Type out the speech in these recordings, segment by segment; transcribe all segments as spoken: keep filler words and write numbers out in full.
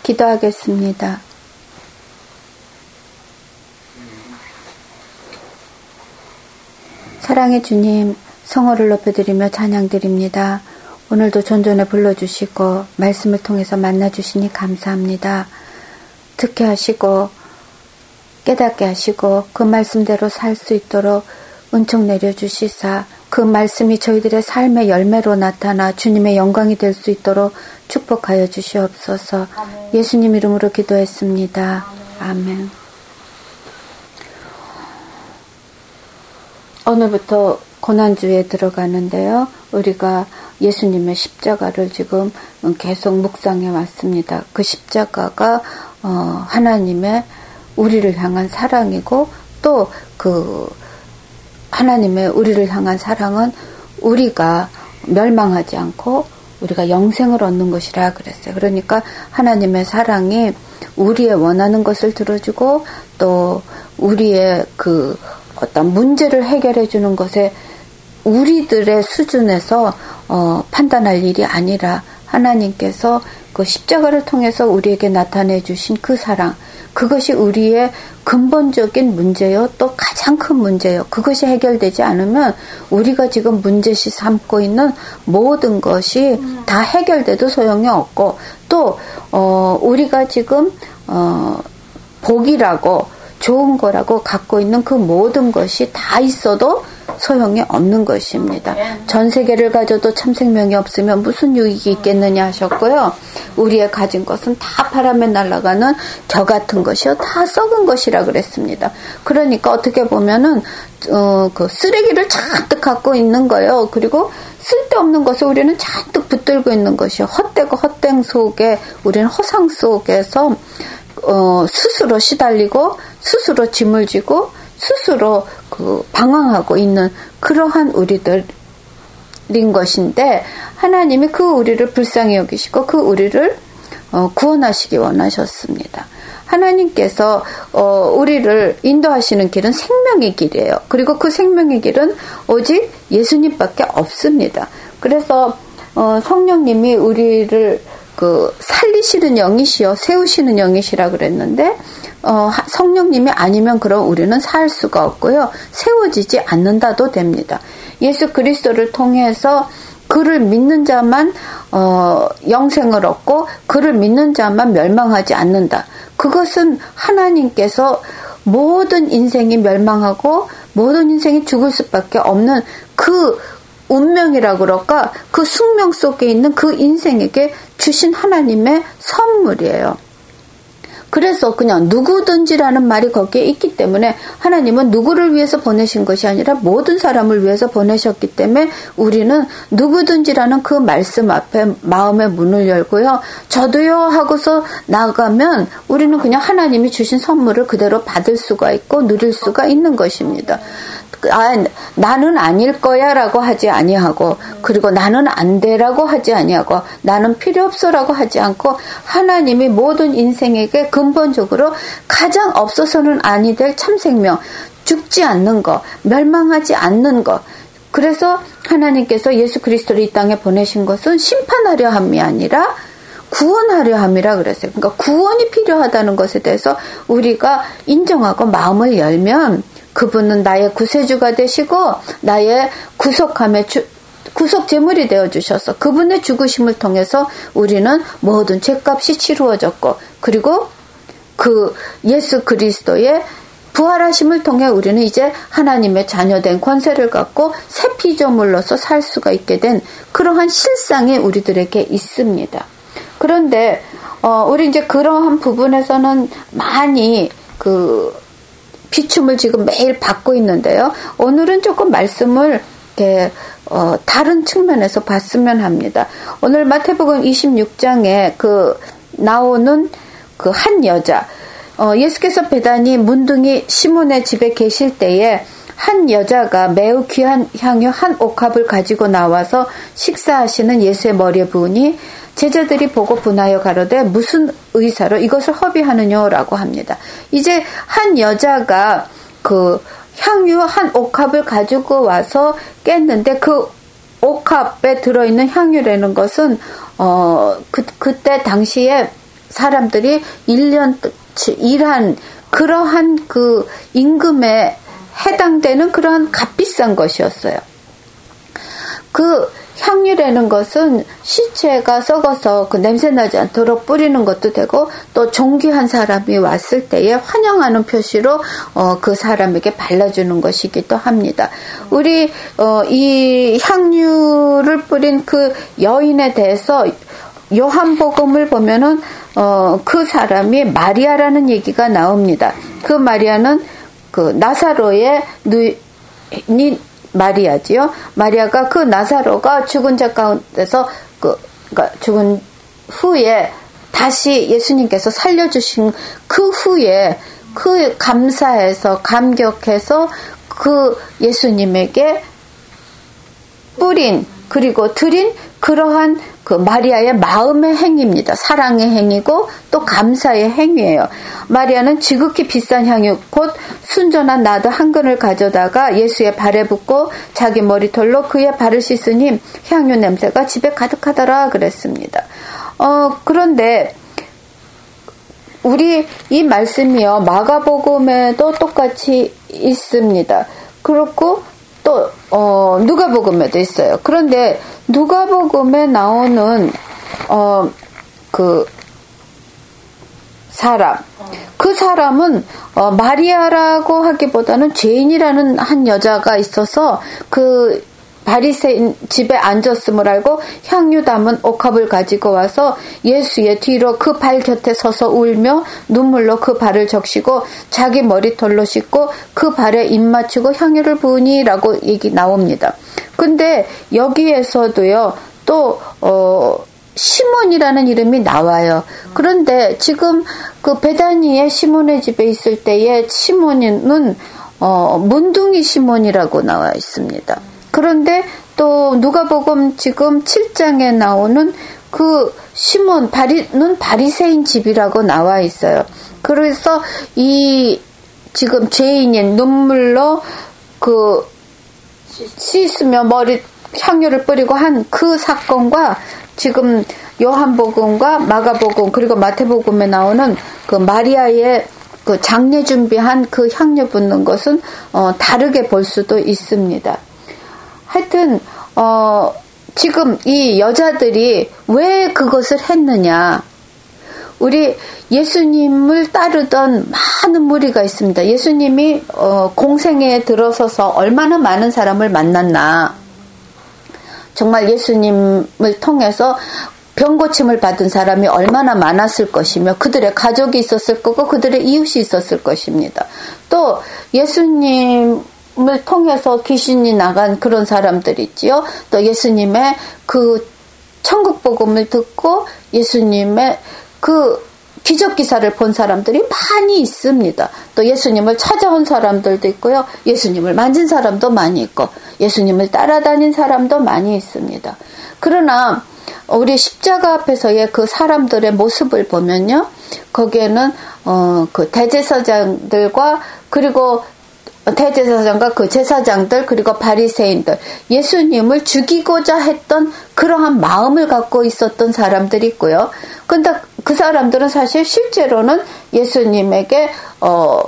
기도하겠습니다. 사랑의 주님, 성호를 높여드리며 찬양드립니다. 오늘도 존존에 불러주시고 말씀을 통해서 만나주시니 감사합니다. 듣게 하시고 깨닫게 하시고 그 말씀대로 살 수 있도록 은총 내려주시사 그 말씀이 저희들의 삶의 열매로 나타나 주님의 영광이 될 수 있도록 축복하여 주시옵소서. 아멘. 예수님 이름으로 기도했습니다. 아멘. 아멘. 오늘부터 고난주에 들어가는데요. 우리가 예수님의 십자가를 지금 계속 묵상해 왔습니다. 그 십자가가 어, 하나님의 우리를 향한 사랑이고 또 그 하나님의 우리를 향한 사랑은 우리가 멸망하지 않고 우리가 영생을 얻는 것이라 그랬어요. 그러니까 하나님의 사랑이 우리의 원하는 것을 들어주고 또 우리의 그 어떤 문제를 해결해 주는 것에 우리들의 수준에서 어, 판단할 일이 아니라 하나님께서 그 십자가를 통해서 우리에게 나타내 주신 그 사랑, 그것이 우리의 근본적인 문제요, 또 가장 큰 문제요. 그것이 해결되지 않으면 우리가 지금 문제시 삼고 있는 모든 것이 음. 다 해결돼도 소용이 없고 또 어, 우리가 지금 어, 복이라고 좋은 거라고 갖고 있는 그 모든 것이 다 있어도 소용이 없는 것입니다. 전 세계를 가져도 참 생명이 없으면 무슨 유익이 있겠느냐 하셨고요. 우리의 가진 것은 다 바람에 날아가는 겨 같은 것이요, 다 썩은 것이라 그랬습니다. 그러니까 어떻게 보면은 어, 그 쓰레기를 잔뜩 갖고 있는 거예요. 그리고 쓸데없는 것을 우리는 잔뜩 붙들고 있는 것이요. 헛되고 헛된 속에 우리는 허상 속에서 어, 스스로 시달리고 스스로 짐을 지고 스스로 그 방황하고 있는 그러한 우리들인 것인데 하나님이 그 우리를 불쌍히 여기시고 그 우리를 어, 구원하시기 원하셨습니다. 하나님께서 어, 우리를 인도하시는 길은 생명의 길이에요. 그리고 그 생명의 길은 오직 예수님밖에 없습니다. 그래서 어, 성령님이 우리를 그 살리시는 영이시여 세우시는 영이시라 그랬는데 어, 성령님이 아니면 그럼 우리는 살 수가 없고요. 세워지지 않는다도 됩니다. 예수 그리스도를 통해서 그를 믿는 자만 어, 영생을 얻고 그를 믿는 자만 멸망하지 않는다. 그것은 하나님께서 모든 인생이 멸망하고 모든 인생이 죽을 수밖에 없는 그 운명이라 그럴까? 그 숙명 속에 있는 그 인생에게 주신 하나님의 선물이에요. 그래서 그냥 누구든지라는 말이 거기에 있기 때문에 하나님은 누구를 위해서 보내신 것이 아니라 모든 사람을 위해서 보내셨기 때문에 우리는 누구든지라는 그 말씀 앞에 마음의 문을 열고요. 저도요 하고서 나가면 우리는 그냥 하나님이 주신 선물을 그대로 받을 수가 있고 누릴 수가 있는 것입니다. 아, 나는 아닐 거야 라고 하지 아니하고 그리고 나는 안 돼라고 하지 아니하고 나는 필요 없어라고 하지 않고 하나님이 모든 인생에게 근본적으로 가장 없어서는 아니 될 참생명, 죽지 않는 거, 멸망하지 않는 거. 그래서 하나님께서 예수 그리스도를 이 땅에 보내신 것은 심판하려 함이 아니라 구원하려 함이라 그랬어요. 그러니까 구원이 필요하다는 것에 대해서 우리가 인정하고 마음을 열면 그분은 나의 구세주가 되시고 나의 구속함의 주, 구속 제물이 되어주셔서 그분의 죽으심을 통해서 우리는 모든 죄값이 치루어졌고 그리고 그 예수 그리스도의 부활하심을 통해 우리는 이제 하나님의 자녀된 권세를 갖고 새 피조물로서 살 수가 있게 된 그러한 실상이 우리들에게 있습니다. 그런데 어, 우리 이제 그러한 부분에서는 많이 그 비춤을 지금 매일 받고 있는데요. 오늘은 조금 말씀을 이렇게 어, 다른 측면에서 봤으면 합니다. 오늘 마태복음 이십육 장에 그 나오는 그 한 여자, 어, 예수께서 베다니 문둥이 시몬의 집에 계실 때에 한 여자가 매우 귀한 향유 한 옥합을 가지고 나와서 식사하시는 예수의 머리에 부으니 제자들이 보고 분하여 가로되 무슨 의사로 이것을 허비하느냐라고 합니다. 이제 한 여자가 그 향유 한 옥합을 가지고 와서 깼는데 그 옥합에 들어있는 향유라는 것은 어 그 그때 당시에 사람들이 일 년치 일한 그러한 그 임금에 해당되는 그러한 값비싼 것이었어요. 그 향유라는 것은 시체가 썩어서 그 냄새 나지 않도록 뿌리는 것도 되고, 또 존귀한 사람이 왔을 때에 환영하는 표시로 어, 그 사람에게 발라주는 것이기도 합니다. 우리 어, 이 향유를 뿌린 그 여인에 대해서 요한복음을 보면은 어, 그 사람이 마리아라는 얘기가 나옵니다. 그 마리아는 그 나사로의 누이 마리아지요. 마리아가 그 나사로가 죽은 자 가운데서 그 그러니까 죽은 후에 다시 예수님께서 살려주신 그 후에 그 감사해서 감격해서 그 예수님에게 뿌린 그리고 드린 그러한 그 마리아의 마음의 행위입니다. 사랑의 행위고 또 감사의 행위예요. 마리아는 지극히 비싼 향유 곧 순전한 나드 한 근을 가져다가 예수의 발에 붓고 자기 머리털로 그의 발을 씻으니 향유 냄새가 집에 가득하더라 그랬습니다. 어, 그런데 우리 이 말씀이요 마가복음에도 똑같이 있습니다. 그렇고 또 어, 누가복음에도 있어요. 그런데 누가복음에 나오는 어, 그 사람, 그 사람은 어, 마리아라고 하기보다는 죄인이라는 한 여자가 있어서 그 바리새인 집에 앉았음을 알고 향유 담은 옥합을 가지고 와서 예수의 뒤로 그 발 곁에 서서 울며 눈물로 그 발을 적시고 자기 머리털로 씻고 그 발에 입 맞추고 향유를 부으니라고 얘기 나옵니다. 근데 여기에서도요 또 어, 시몬이라는 이름이 나와요. 그런데 지금 그 베다니의 시몬의 집에 있을 때에 시몬은 어, 문둥이 시몬이라고 나와 있습니다. 그런데 또 누가복음 지금 칠 장에 나오는 그 시몬 바리는 바리새인 집이라고 나와 있어요. 그래서 이 지금 죄인인 눈물로 그 씻으며 머리 향유를 뿌리고 한 그 사건과 지금 요한복음과 마가복음 그리고 마태복음에 나오는 그 마리아의 그 장례 준비한 그 향유 붓는 것은 어, 다르게 볼 수도 있습니다. 하여튼 어, 지금 이 여자들이 왜 그것을 했느냐? 우리 예수님을 따르던 많은 무리가 있습니다. 예수님이 어, 공생애에 들어서서 얼마나 많은 사람을 만났나. 정말 예수님을 통해서 병고침을 받은 사람이 얼마나 많았을 것이며 그들의 가족이 있었을 거고 그들의 이웃이 있었을 것입니다. 또 예수님 을 통해서 귀신이 나간 그런 사람들이 있지요. 또 예수님의 그 천국 복음을 듣고 예수님의 그 기적 기사를 본 사람들이 많이 있습니다. 또 예수님을 찾아온 사람들도 있고요. 예수님을 만진 사람도 많이 있고 예수님을 따라다닌 사람도 많이 있습니다. 그러나 우리 십자가 앞에서의 그 사람들의 모습을 보면요. 거기에는 어, 그 대제사장들과 그리고 대제사장과 그 제사장들 그리고 바리새인들 예수님을 죽이고자 했던 그러한 마음을 갖고 있었던 사람들이 있고요. 근데 그 사람들은 사실 실제로는 예수님에게 어,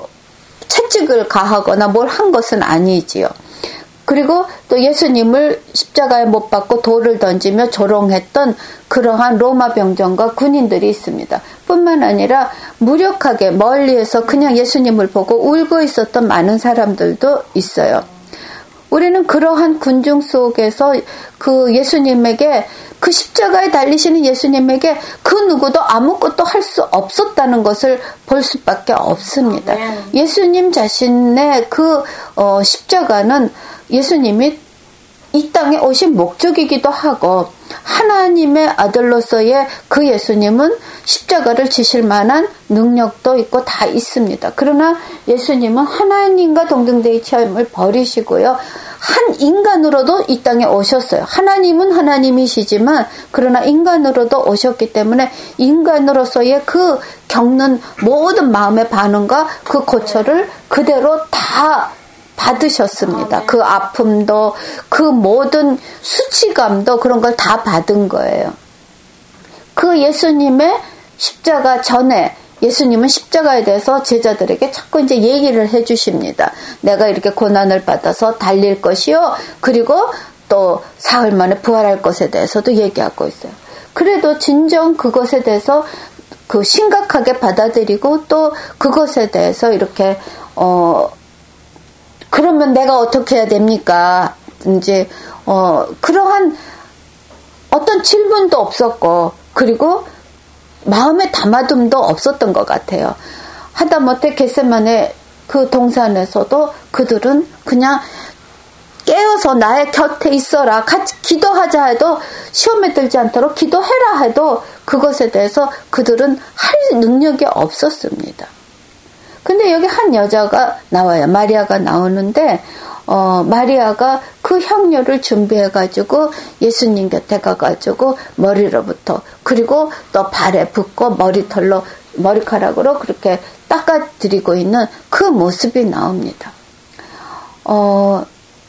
채찍을 가하거나 뭘 한 것은 아니지요. 그리고 또 예수님을 십자가에 못 박고 돌을 던지며 조롱했던 그러한 로마 병정과 군인들이 있습니다. 뿐만 아니라 무력하게 멀리에서 그냥 예수님을 보고 울고 있었던 많은 사람들도 있어요. 우리는 그러한 군중 속에서 그 예수님에게 그 십자가에 달리시는 예수님에게 그 누구도 아무것도 할 수 없었다는 것을 볼 수밖에 없습니다. 예수님 자신의 그 어, 십자가는 예수님이 이 땅에 오신 목적이기도 하고 하나님의 아들로서의 그 예수님은 십자가를 지실 만한 능력도 있고 다 있습니다. 그러나 예수님은 하나님과 동등대의 체험을 버리시고요. 한 인간으로도 이 땅에 오셨어요. 하나님은 하나님이시지만 그러나 인간으로도 오셨기 때문에 인간으로서의 그 겪는 모든 마음의 반응과 그 고초를 그대로 다 받으셨습니다. 그 아픔도 그 모든 수치감도 그런 걸 다 받은 거예요. 그 예수님의 십자가 전에 예수님은 십자가에 대해서 제자들에게 자꾸 이제 얘기를 해 주십니다. 내가 이렇게 고난을 받아서 달릴 것이요. 그리고 또 사흘 만에 부활할 것에 대해서도 얘기하고 있어요. 그래도 진정 그것에 대해서 그 심각하게 받아들이고 또 그것에 대해서 이렇게 어 그러면 내가 어떻게 해야 됩니까? 이제 어 그러한 어떤 질문도 없었고 그리고 마음의 담아둠도 없었던 것 같아요. 하다못해 겟세마네 그 동산에서도 그들은 그냥 깨어서 나의 곁에 있어라, 같이 기도하자 해도, 시험에 들지 않도록 기도해라 해도 그것에 대해서 그들은 할 능력이 없었습니다. 근데 여기 한 여자가 나와요. 마리아가 나오는데 어, 마리아가 그 향료를 준비해가지고 예수님 곁에 가가지고 머리로부터 그리고 또 발에 붓고 머리털로 머리카락으로 그렇게 닦아드리고 있는 그 모습이 나옵니다. 어,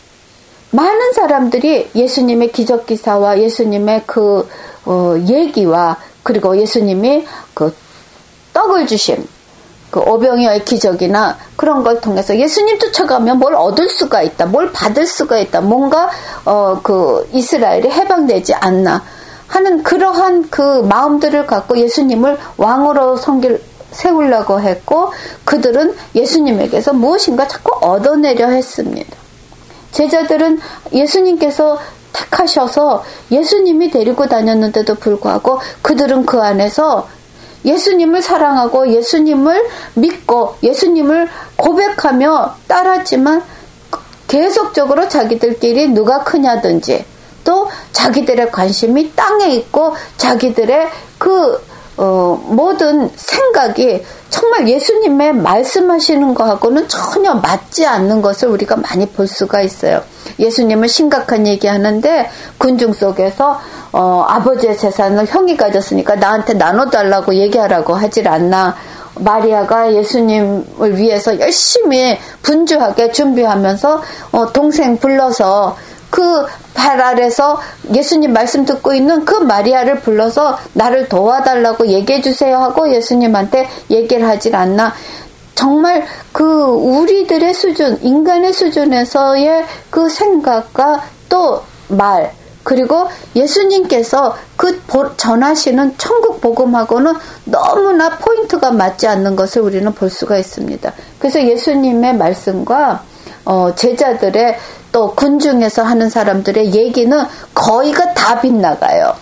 많은 사람들이 예수님의 기적기사와 예수님의 그 어, 얘기와 그리고 예수님이 그 떡을 주신 그 오병이어의 기적이나 그런 걸 통해서 예수님 쫓아가면 뭘 얻을 수가 있다, 뭘 받을 수가 있다, 뭔가 어, 그 이스라엘이 해방되지 않나 하는 그러한 그 마음들을 갖고 예수님을 왕으로 섬길 세우려고 했고 그들은 예수님에게서 무엇인가 자꾸 얻어내려 했습니다. 제자들은 예수님께서 택하셔서 예수님이 데리고 다녔는데도 불구하고 그들은 그 안에서 예수님을 사랑하고 예수님을 믿고 예수님을 고백하며 따랐지만 계속적으로 자기들끼리 누가 크냐든지 또 자기들의 관심이 땅에 있고 자기들의 그 어, 모든 생각이 정말 예수님의 말씀하시는 거하고는 전혀 맞지 않는 것을 우리가 많이 볼 수가 있어요. 예수님은 심각한 얘기하는데 군중 속에서 어, 아버지의 재산을 형이 가졌으니까 나한테 나눠달라고 얘기하라고 하질 않나. 마리아가 예수님을 위해서 열심히 분주하게 준비하면서 어, 동생 불러서 그 발 아래서 예수님 말씀 듣고 있는 그 마리아를 불러서 나를 도와달라고 얘기해 주세요 하고 예수님한테 얘기를 하질 않나. 정말 그 우리들의 수준, 인간의 수준에서의 그 생각과 또 말, 그리고 예수님께서 그 전하시는 천국 복음하고는 너무나 포인트가 맞지 않는 것을 우리는 볼 수가 있습니다. 그래서 예수님의 말씀과 어, 제자들의 또 군중에서 하는 사람들의 얘기는 거의가 다 빗나가요.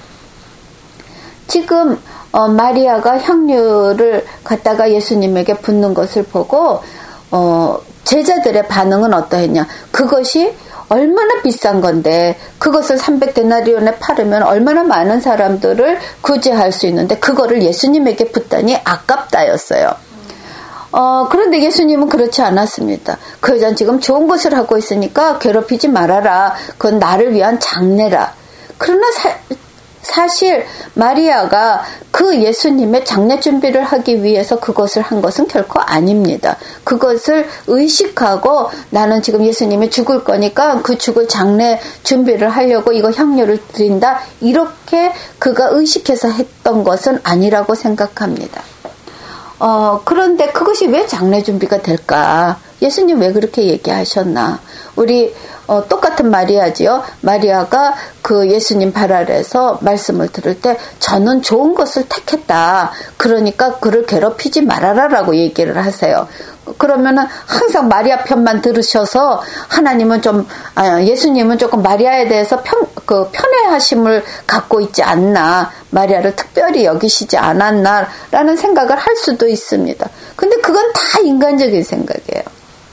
지금 어, 마리아가 향료를 갖다가 예수님에게 붓는 것을 보고 어, 제자들의 반응은 어떠했냐. 그것이 얼마나 비싼 건데 그것을 삼백 데나리온에 팔으면 얼마나 많은 사람들을 구제할 수 있는데 그거를 예수님에게 붓다니 아깝다였어요. 어, 그런데 예수님은 그렇지 않았습니다. 그 여자는 지금 좋은 것을 하고 있으니까 괴롭히지 말아라. 그건 나를 위한 장례라. 그러나 사, 사실 마리아가 그 예수님의 장례 준비를 하기 위해서 그것을 한 것은 결코 아닙니다. 그것을 의식하고 나는 지금 예수님이 죽을 거니까 그 죽을 장례 준비를 하려고 이거 향료를 드린다. 이렇게 그가 의식해서 했던 것은 아니라고 생각합니다. 어, 그런데 그것이 왜 장례 준비가 될까? 예수님 왜 그렇게 얘기하셨나? 우리 어, 똑같은 마리아지요. 마리아가 그 예수님 발 아래에서 말씀을 들을 때 저는 좋은 것을 택했다. 그러니까 그를 괴롭히지 말아라라고 얘기를 하세요. 그러면은 항상 마리아 편만 들으셔서 하나님은 좀 아, 예수님은 조금 마리아에 대해서 편, 그 편애하심을 갖고 있지 않나, 마리아를 특별히 여기시지 않았나라는 생각을 할 수도 있습니다. 근데 그건 다 인간적인 생각이에요.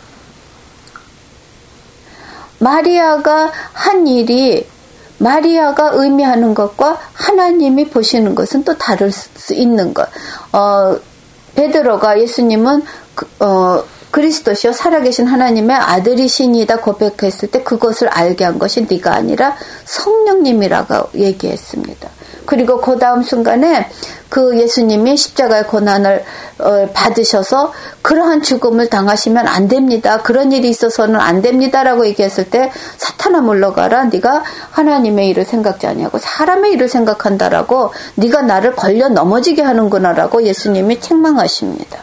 마리아가 한 일이 마리아가 의미하는 것과 하나님이 보시는 것은 또 다를 수 있는 것. 어, 베드로가 예수님은 그, 어, 그리스도시요 살아계신 하나님의 아들이시니다 고백했을 때 그것을 알게 한 것이 네가 아니라 성령님이라고 얘기했습니다. 그리고 그 다음 순간에 그 예수님이 십자가의 고난을 받으셔서 그러한 죽음을 당하시면 안 됩니다. 그런 일이 있어서는 안 됩니다라고 얘기했을 때 사탄아 물러가라. 네가 하나님의 일을 생각지 아니하고 사람의 일을 생각한다라고 네가 나를 걸려 넘어지게 하는구나라고 예수님이 책망하십니다.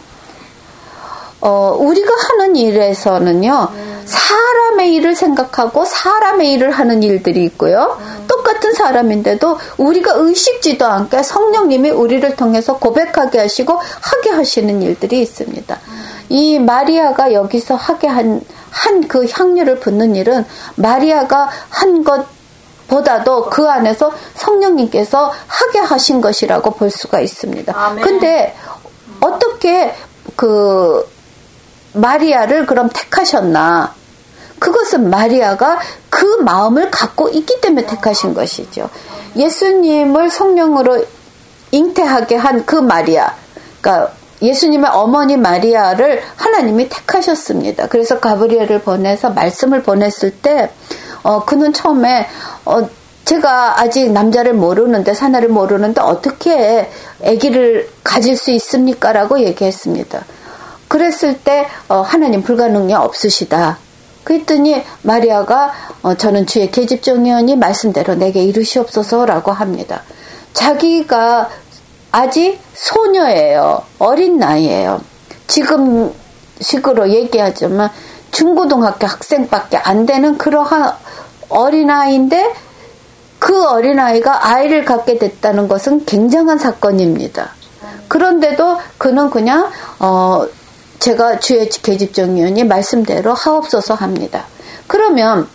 어, 우리가 하는 일에서는요, 사람의 일을 생각하고 사람의 일을 하는 일들이 있고요. 똑같은 사람인데도 우리가 의식지도 않게 성령님이 우리를 통해서 고백하게 하시고 하게 하시는 일들이 있습니다. 이 마리아가 여기서 하게 한, 한 그 향유를 붓는 일은 마리아가 한 것 보다도 그 안에서 성령님께서 하게 하신 것이라고 볼 수가 있습니다. 아멘. 근데 어떻게 그 마리아를 그럼 택하셨나? 그것은 마리아가 그 마음을 갖고 있기 때문에 택하신 것이죠. 예수님을 성령으로 잉태하게 한 그 마리아, 그러니까 예수님의 어머니 마리아를 하나님이 택하셨습니다. 그래서 가브리엘을 보내서 말씀을 보냈을 때 어, 그는 처음에 어, 제가 아직 남자를 모르는데 사내를 모르는데 어떻게 아기를 가질 수 있습니까? 라고 얘기했습니다. 그랬을 때 어, 하나님 불가능이 없으시다. 그랬더니 마리아가 어, 저는 주의 계집종이오니 말씀대로 내게 이루시옵소서라고 합니다. 자기가 아직 소녀예요. 어린 나이예요. 지금 식으로 얘기하자면 중고등학교 학생밖에 안 되는 그러한 어린아이인데 그 어린아이가 아이를 갖게 됐다는 것은 굉장한 사건입니다. 그런데도 그는 그냥 어, 제가 주의 계집종이오니 말씀대로 하옵소서 합니다. 그러면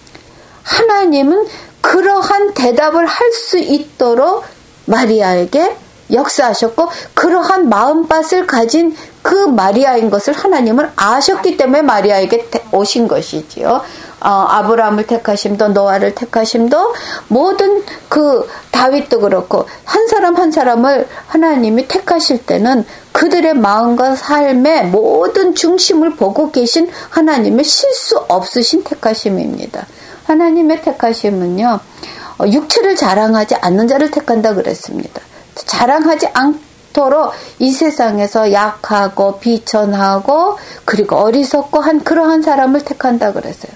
하나님은 그러한 대답을 할 수 있도록 마리아에게 역사하셨고 그러한 마음밭을 가진 그 마리아인 것을 하나님은 아셨기 때문에 마리아에게 오신 것이지요. 어, 아브라함을 택하심도 노아를 택하심도 모든 그 다윗도 그렇고 한 사람 한 사람을 하나님이 택하실 때는 그들의 마음과 삶의 모든 중심을 보고 계신 하나님의 실수 없으신 택하심입니다. 하나님의 택하심은요, 육체를 자랑하지 않는 자를 택한다 그랬습니다. 자랑하지 않도록 이 세상에서 약하고 비천하고 그리고 어리석고 한 그러한 사람을 택한다 그랬어요.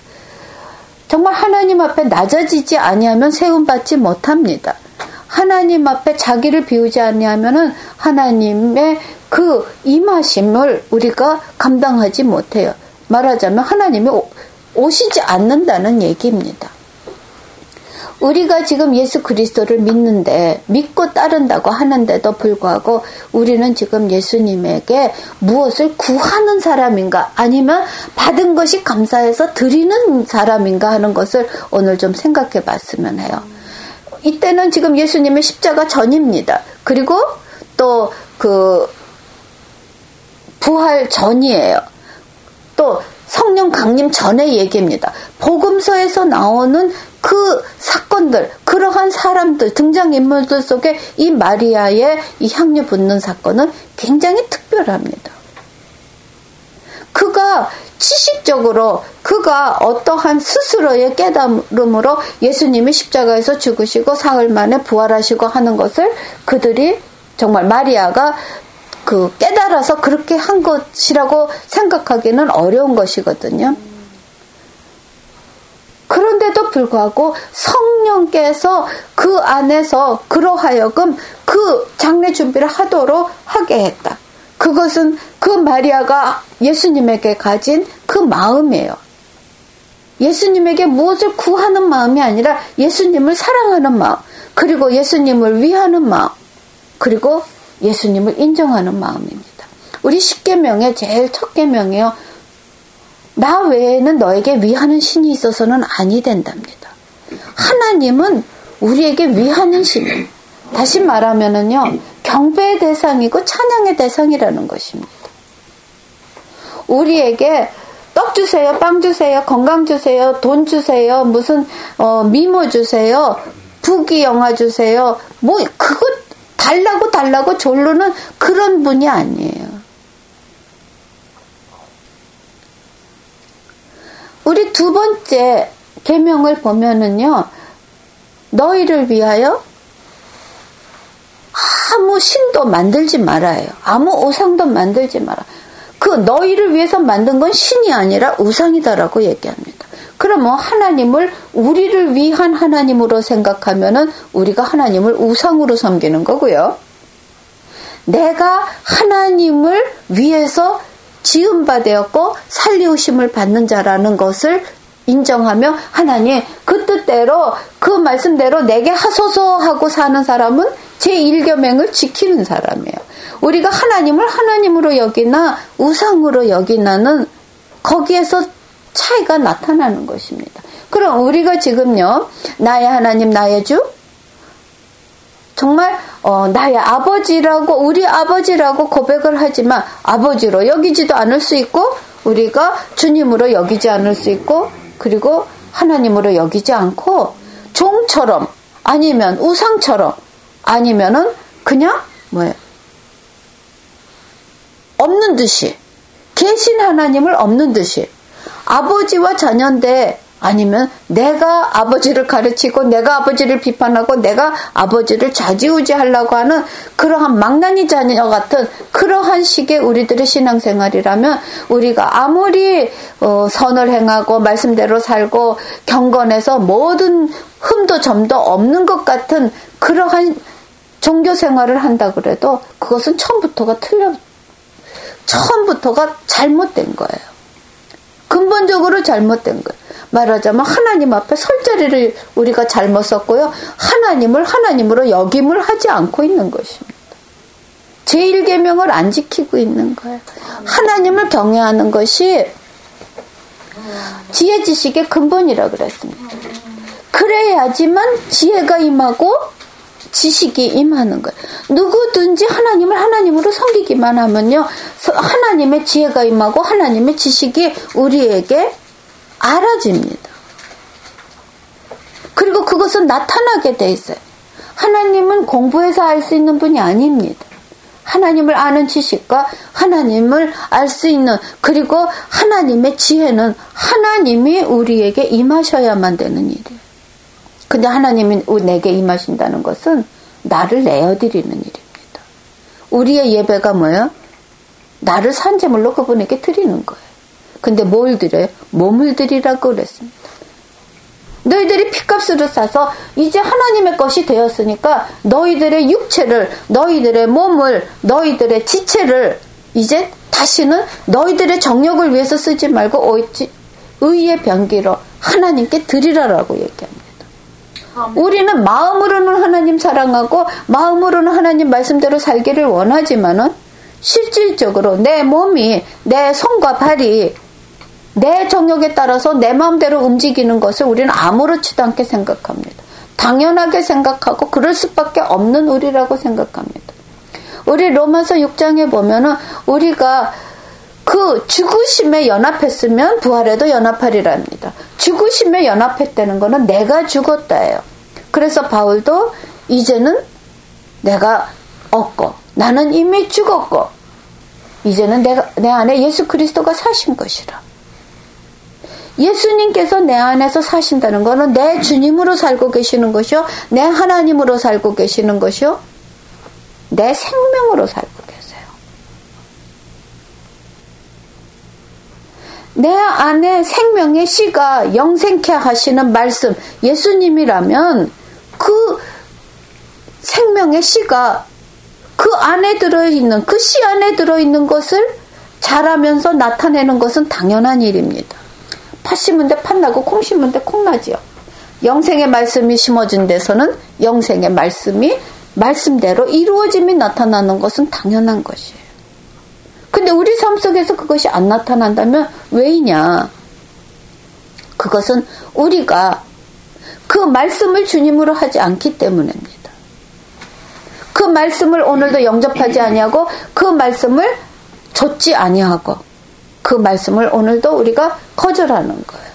정말 하나님 앞에 낮아지지 아니하면 세움받지 못합니다. 하나님 앞에 자기를 비우지 아니하면은 하나님의 그 임하심을 우리가 감당하지 못해요. 말하자면 하나님이 오시지 않는다는 얘기입니다. 우리가 지금 예수 그리스도를 믿는데 믿고 따른다고 하는데도 불구하고 우리는 지금 예수님에게 무엇을 구하는 사람인가 아니면 받은 것이 감사해서 드리는 사람인가 하는 것을 오늘 좀 생각해 봤으면 해요. 이때는 지금 예수님의 십자가 전입니다. 그리고 또 그 부활 전이에요. 또 성령 강림 전의 얘기입니다. 복음서에서 나오는 그 사건들, 그러한 사람들, 등장인물들 속에 이 마리아의 이 향유 붓는 사건은 굉장히 특별합니다. 그가 지식적으로, 그가 어떠한 스스로의 깨달음으로 예수님이 십자가에서 죽으시고 사흘 만에 부활하시고 하는 것을 그들이 정말 마리아가 그 깨달아서 그렇게 한 것이라고 생각하기는 어려운 것이거든요. 그런데도 불구하고 성령께서 그 안에서 그러하여금 그 장례 준비를 하도록 하게 했다. 그것은 그 마리아가 예수님에게 가진 그 마음이에요. 예수님에게 무엇을 구하는 마음이 아니라 예수님을 사랑하는 마음, 그리고 예수님을 위하는 마음, 그리고 예수님을 인정하는 마음입니다. 우리 십계명의 제일 첫 계명이요. 나 외에는 너에게 위하는 신이 있어서는 아니 된답니다. 하나님은 우리에게 위하는 신이에요. 다시 말하면은요, 경배의 대상이고 찬양의 대상이라는 것입니다. 우리에게 떡 주세요, 빵 주세요, 건강 주세요, 돈 주세요, 무슨 어, 미모 주세요, 부귀 영화 주세요. 뭐 그거 달라고 달라고 졸르는 그런 분이 아니에요. 우리 두 번째 계명을 보면은요, 너희를 위하여 아무 신도 만들지 말아요. 아무 우상도 만들지 마라. 그 너희를 위해서 만든 건 신이 아니라 우상이다라고 얘기합니다. 그러면 하나님을 우리를 위한 하나님으로 생각하면은 우리가 하나님을 우상으로 섬기는 거고요. 내가 하나님을 위해서 지음받았고 살리우심을 받는 자라는 것을 인정하며 하나님 그 뜻대로 그 말씀대로 내게 하소서 하고 사는 사람은 제일 계명을 지키는 사람이에요. 우리가 하나님을 하나님으로 여기나 우상으로 여기나는 거기에서 차이가 나타나는 것입니다. 그럼 우리가 지금요, 나의 하나님, 나의 주, 정말 어, 나의 아버지라고, 우리 아버지라고 고백을 하지만 아버지로 여기지도 않을 수 있고, 우리가 주님으로 여기지 않을 수 있고, 그리고 하나님으로 여기지 않고 종처럼, 아니면 우상처럼, 아니면은 그냥 뭐예요? 없는 듯이, 계신 하나님을 없는 듯이, 아버지와 자녀인데, 아니면 내가 아버지를 가르치고 내가 아버지를 비판하고 내가 아버지를 좌지우지하려고 하는 그러한 망나니 자녀 같은 그러한 식의 우리들의 신앙생활이라면 우리가 아무리 어, 선을 행하고 말씀대로 살고 경건해서 모든 흠도 점도 없는 것 같은 그러한 종교생활을 한다 그래도 그것은 처음부터가 틀려, 처음부터가 잘못된 거예요. 근본적으로 잘못된 거예요. 말하자면 하나님 앞에 설 자리를 우리가 잘못 썼고요. 하나님을 하나님으로 역임을 하지 않고 있는 것입니다. 제일 계명을 안 지키고 있는 거예요. 하나님을 경외하는 것이 지혜 지식의 근본이라 그랬습니다. 그래야지만 지혜가 임하고 지식이 임하는 거예요. 누구든지 하나님을 하나님으로 섬기기만 하면요, 하나님의 지혜가 임하고 하나님의 지식이 우리에게 알아집니다. 그리고 그것은 나타나게 돼 있어요. 하나님은 공부해서 알 수 있는 분이 아닙니다. 하나님을 아는 지식과 하나님을 알 수 있는, 그리고 하나님의 지혜는 하나님이 우리에게 임하셔야만 되는 일이에요. 근데 하나님이 내게 임하신다는 것은 나를 내어드리는 일입니다. 우리의 예배가 뭐예요? 나를 산제물로 그분에게 드리는 거예요. 근데 뭘 드려요? 몸을 드리라고 그랬습니다. 너희들이 핏값으로 사서 이제 하나님의 것이 되었으니까 너희들의 육체를, 너희들의 몸을, 너희들의 지체를 이제 다시는 너희들의 정욕을 위해서 쓰지 말고 오직 의의 병기로 하나님께 드리라라고 얘기합니다. 우리는 마음으로는 하나님 사랑하고 마음으로는 하나님 말씀대로 살기를 원하지만은 실질적으로 내 몸이, 내 손과 발이 내 정욕에 따라서 내 마음대로 움직이는 것을 우리는 아무렇지도 않게 생각합니다. 당연하게 생각하고 그럴 수밖에 없는 우리라고 생각합니다. 우리 로마서 육 장에 보면은 우리가 그 죽으심에 연합했으면 부활에도 연합하리랍니다. 죽으심에 연합했다는 거는 내가 죽었다예요. 그래서 바울도 이제는 내가 없고 나는 이미 죽었고 이제는 내가, 내 안에 예수 그리스도가 사신 것이라. 예수님께서 내 안에서 사신다는 것은 내 주님으로 살고 계시는 것이요, 내 하나님으로 살고 계시는 것이요, 내 생명으로 살고 계세요. 내 안에 생명의 씨가 영생케 하시는 말씀, 예수님이라면 그 생명의 씨가 그 안에 들어있는, 그 씨 안에 들어있는 것을 자라면서 나타내는 것은 당연한 일입니다. 팥 심은 데 팥 나고 콩 심은 데 콩 나지요. 영생의 말씀이 심어진 데서는 영생의 말씀이 말씀대로 이루어짐이 나타나는 것은 당연한 것이에요. 근데 우리 삶 속에서 그것이 안 나타난다면 왜이냐? 그것은 우리가 그 말씀을 주님으로 하지 않기 때문입니다. 그 말씀을 오늘도 영접하지 아니하고 그 말씀을 좇지 아니하고 그 말씀을 오늘도 우리가 거절하는 거예요.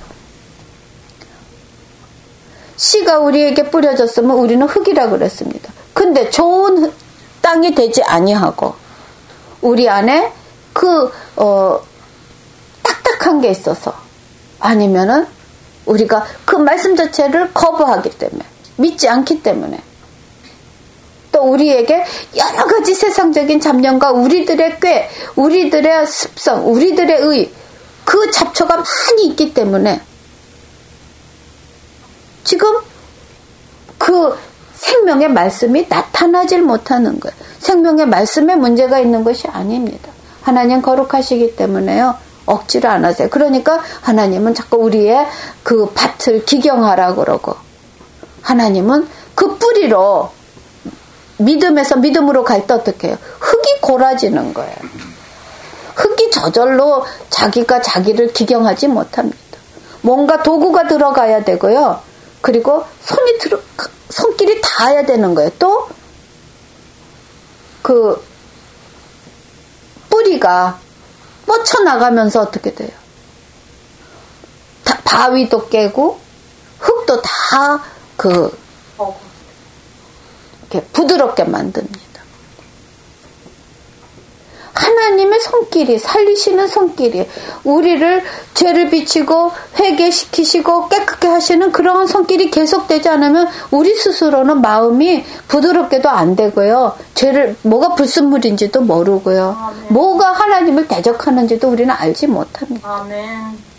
씨가 우리에게 뿌려졌으면 우리는 흙이라 그랬습니다. 근데 좋은 땅이 되지 아니하고 우리 안에 그 어, 딱딱한 게 있어서 아니면은 우리가 그 말씀 자체를 거부하기 때문에 믿지 않기 때문에 또 또 우리에게 여러 가지 세상적인 잡념과 우리들의 꾀, 우리들의 습성, 우리들의 의, 그 잡초가 많이 있기 때문에 지금 그 생명의 말씀이 나타나질 못하는 거예요. 생명의 말씀에 문제가 있는 것이 아닙니다. 하나님 거룩하시기 때문에요. 억지로 안 하세요. 그러니까 하나님은 자꾸 우리의 그 밭을 기경하라고 그러고, 하나님은 그 뿌리로 믿음에서 믿음으로 갈 때 어떻게 해요? 흙이 골아지는 거예요. 흙이 저절로 자기가 자기를 기경하지 못합니다. 뭔가 도구가 들어가야 되고요. 그리고 손이 들어, 손길이 닿아야 되는 거예요. 또 그 뿌리가 뻗쳐나가면서 어떻게 돼요? 다, 바위도 깨고 흙도 다 그 이렇게 부드럽게 만듭니다. 하나님의 손길이, 살리시는 손길이, 우리를 죄를 비치고 회개시키시고 깨끗게 하시는 그러한 손길이 계속되지 않으면 우리 스스로는 마음이 부드럽게도 안 되고요. 죄를, 뭐가 불순물인지도 모르고요. 아멘. 뭐가 하나님을 대적하는지도 우리는 알지 못합니다. 아멘.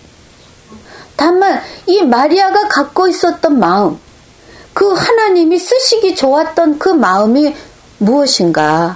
다만 이 마리아가 갖고 있었던 마음, 그 하나님이 쓰시기 좋았던 그 마음이 무엇인가?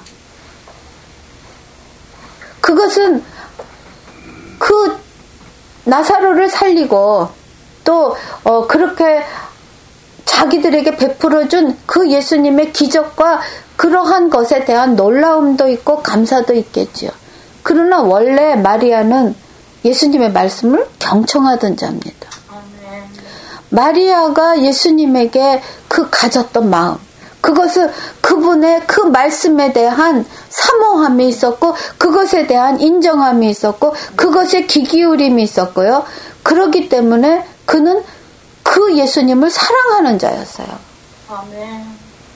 그것은 그 나사로를 살리고 또 어 그렇게 자기들에게 베풀어준 그 예수님의 기적과 그러한 것에 대한 놀라움도 있고 감사도 있겠지요. 그러나 원래 마리아는 예수님의 말씀을 경청하던 자입니다. 아멘. 마리아가 예수님에게 그 가졌던 마음, 그것은 그분의 그 말씀에 대한 사모함이 있었고, 그것에 대한 인정함이 있었고, 그것에 귀 기울임이 있었고요. 그렇기 때문에 그는 그 예수님을 사랑하는 자였어요. 아멘.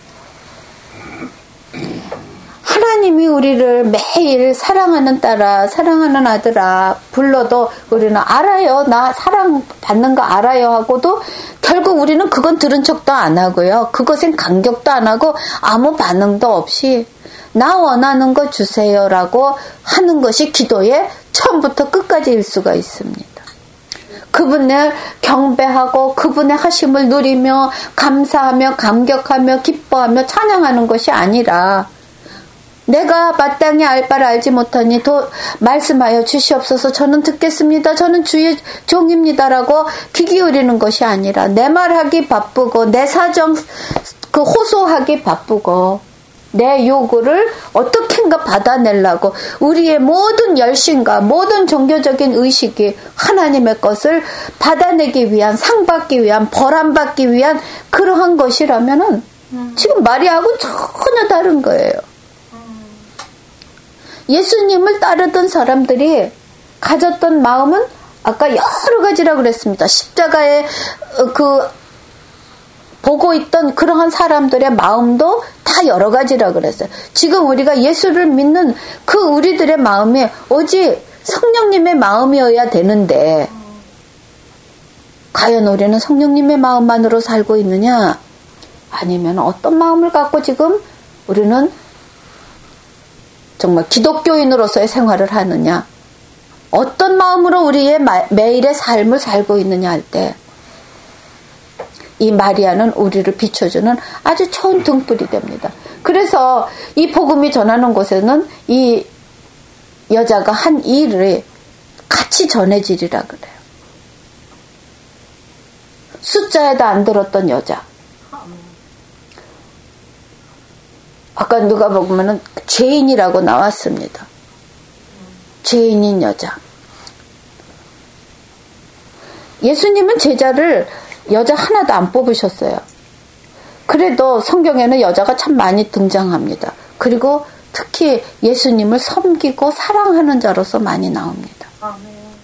하나님이 우리를 매일 사랑하는 딸아, 사랑하는 아들아 불러도 우리는 알아요. 나 사랑받는 거 알아요 하고도 결국 우리는 그건 들은 척도 안 하고요. 그것엔 감격도 안 하고 아무 반응도 없이 나 원하는 거 주세요라고 하는 것이 기도의 처음부터 끝까지일 수가 있습니다. 그분을 경배하고 그분의 하심을 누리며 감사하며 감격하며 기뻐하며 찬양하는 것이 아니라, 내가 마땅히 알 바를 알지 못하니 도 말씀하여 주시옵소서, 저는 듣겠습니다, 저는 주의 종입니다라고 귀 기울이는 것이 아니라, 내 말하기 바쁘고 내 사정 그 호소하기 바쁘고 내 요구를 어떻게인가 받아내려고 우리의 모든 열심과 모든 종교적인 의식이 하나님의 것을 받아내기 위한, 상받기 위한, 벌함받기 위한 그러한 것이라면은 음. 지금 마리아하고 전혀 다른 거예요. 예수님을 따르던 사람들이 가졌던 마음은 아까 여러 가지라고 그랬습니다. 십자가에 그 보고 있던 그러한 사람들의 마음도 다 여러 가지라고 그랬어요. 지금 우리가 예수를 믿는 그 우리들의 마음이 오직 성령님의 마음이어야 되는데, 과연 우리는 성령님의 마음만으로 살고 있느냐? 아니면 어떤 마음을 갖고 지금 우리는 정말 기독교인으로서의 생활을 하느냐, 어떤 마음으로 우리의 매일의 삶을 살고 있느냐 할 때, 이 마리아는 우리를 비춰주는 아주 좋은 등불이 됩니다. 그래서 이 복음이 전하는 곳에는 이 여자가 한 일을 같이 전해지리라 그래요. 숫자에도 안 들었던 여자. 아까 누가 보면은 죄인이라고 나왔습니다. 죄인인 여자. 예수님은 제자를 여자 하나도 안 뽑으셨어요. 그래도 성경에는 여자가 참 많이 등장합니다. 그리고 특히 예수님을 섬기고 사랑하는 자로서 많이 나옵니다. 아멘.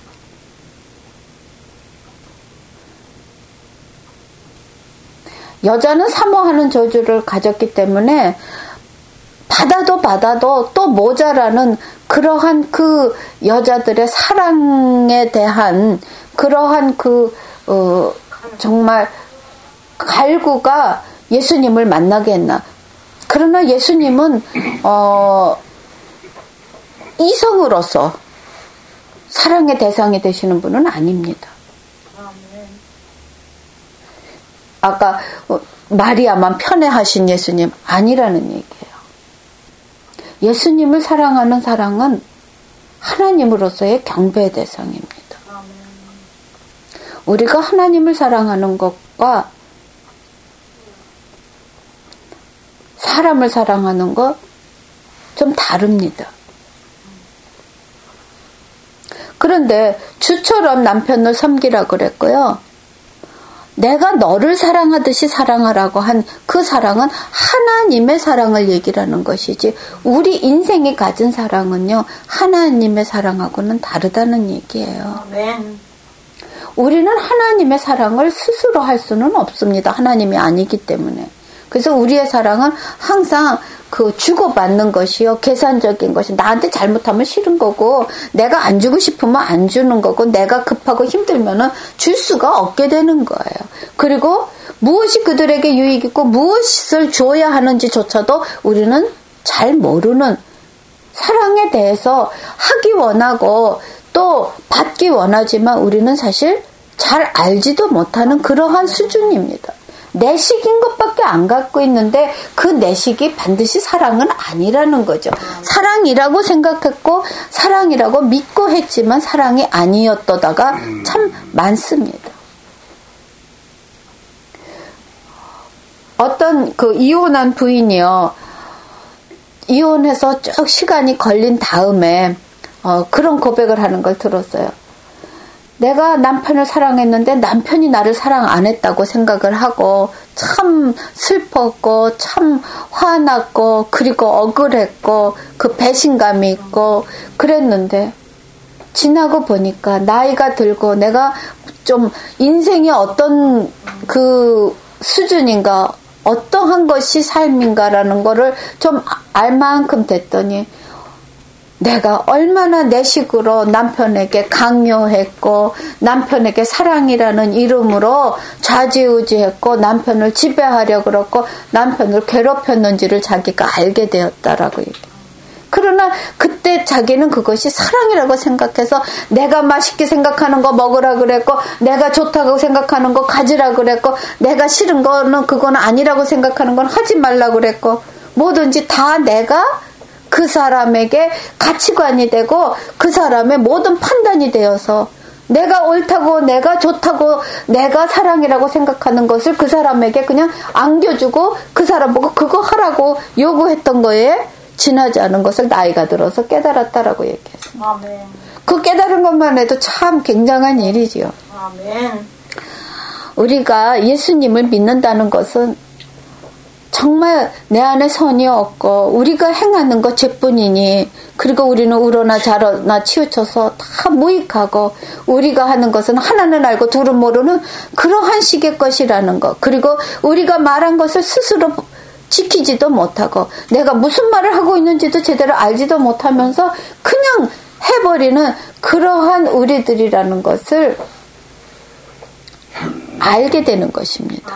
여자는 사모하는 저주를 가졌기 때문에 받아도 받아도 또 모자라는 그러한 그 여자들의 사랑에 대한 그러한 그 어, 정말 갈구가 예수님을 만나게 했나. 그러나 예수님은 어, 이성으로서 사랑의 대상이 되시는 분은 아닙니다. 아까 마리아만 편애하신 예수님 아니라는 얘기예요. 예수님을 사랑하는 사랑은 하나님으로서의 경배의 대상입니다. 우리가 하나님을 사랑하는 것과 사람을 사랑하는 것 좀 다릅니다. 그런데 주처럼 남편을 섬기라 그랬고요. 내가 너를 사랑하듯이 사랑하라고 한 그 사랑은 하나님의 사랑을 얘기하는 것이지 우리 인생이 가진 사랑은요. 하나님의 사랑하고는 다르다는 얘기예요. 아멘. 우리는 하나님의 사랑을 스스로 할 수는 없습니다. 하나님이 아니기 때문에. 그래서 우리의 사랑은 항상 그 주고받는 것이요. 계산적인 것이 나한테 잘못하면 싫은 거고 내가 안 주고 싶으면 안 주는 거고 내가 급하고 힘들면은 줄 수가 없게 되는 거예요. 그리고 무엇이 그들에게 유익이고 무엇을 줘야 하는지조차도 우리는 잘 모르는 사랑에 대해서 하기 원하고 또 받기 원하지만 우리는 사실 잘 알지도 못하는 그러한 수준입니다. 내식인 것밖에 안 갖고 있는데 그 내식이 반드시 사랑은 아니라는 거죠. 사랑이라고 생각했고 사랑이라고 믿고 했지만 사랑이 아니었다가 참 많습니다. 어떤 그 이혼한 부인이요. 이혼해서 쭉 시간이 걸린 다음에 어, 그런 고백을 하는 걸 들었어요. 내가 남편을 사랑했는데 남편이 나를 사랑 안 했다고 생각을 하고 참 슬펐고 참 화났고 그리고 억울했고 그 배신감이 있고 그랬는데 지나고 보니까 나이가 들고 내가 좀 인생이 어떤 그 수준인가 어떠한 것이 삶인가라는 거를 좀 알 만큼 됐더니 내가 얼마나 내식으로 남편에게 강요했고 남편에게 사랑이라는 이름으로 좌지우지했고 남편을 지배하려고 그랬고 남편을 괴롭혔는지를 자기가 알게 되었다라고 얘기해요. 그러나 그때 자기는 그것이 사랑이라고 생각해서 내가 맛있게 생각하는 거 먹으라 그랬고 내가 좋다고 생각하는 거 가지라 그랬고 내가 싫은 거는 그건 아니라고 생각하는 건 하지 말라 그랬고 뭐든지 다 내가 그 사람에게 가치관이 되고 그 사람의 모든 판단이 되어서 내가 옳다고 내가 좋다고 내가 사랑이라고 생각하는 것을 그 사람에게 그냥 안겨주고 그 사람 보고 그거 하라고 요구했던 거에 지나지 않은 것을 나이가 들어서 깨달았다라고 얘기했습니다. 아멘. 그 깨달은 것만 해도 참 굉장한 일이지요. 아멘. 우리가 예수님을 믿는다는 것은 정말 내 안에 선이 없고 우리가 행하는 것 죄뿐이니 그리고 우리는 우러나 자러나 치우쳐서 다 무익하고 우리가 하는 것은 하나는 알고 둘은 모르는 그러한 식의 것이라는 것 그리고 우리가 말한 것을 스스로 지키지도 못하고 내가 무슨 말을 하고 있는지도 제대로 알지도 못하면서 그냥 해버리는 그러한 우리들이라는 것을 알게 되는 것입니다.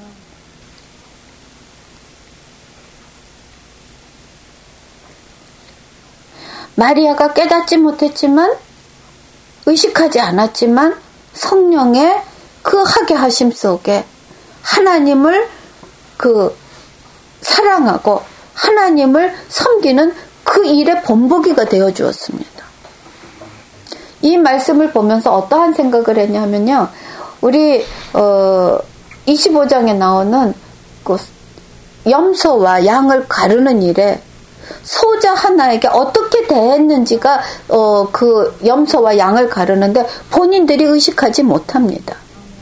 마리아가 깨닫지 못했지만 의식하지 않았지만 성령의 그 하게 하심 속에 하나님을 그 사랑하고 하나님을 섬기는 그 일의 본보기가 되어 주었습니다. 이 말씀을 보면서 어떠한 생각을 했냐면요. 우리 어 이십오 장에 나오는 그 염소와 양을 가르는 일에 소자 하나에게 어떻게 대했는지가 어, 그 염소와 양을 가르는데 본인들이 의식하지 못합니다.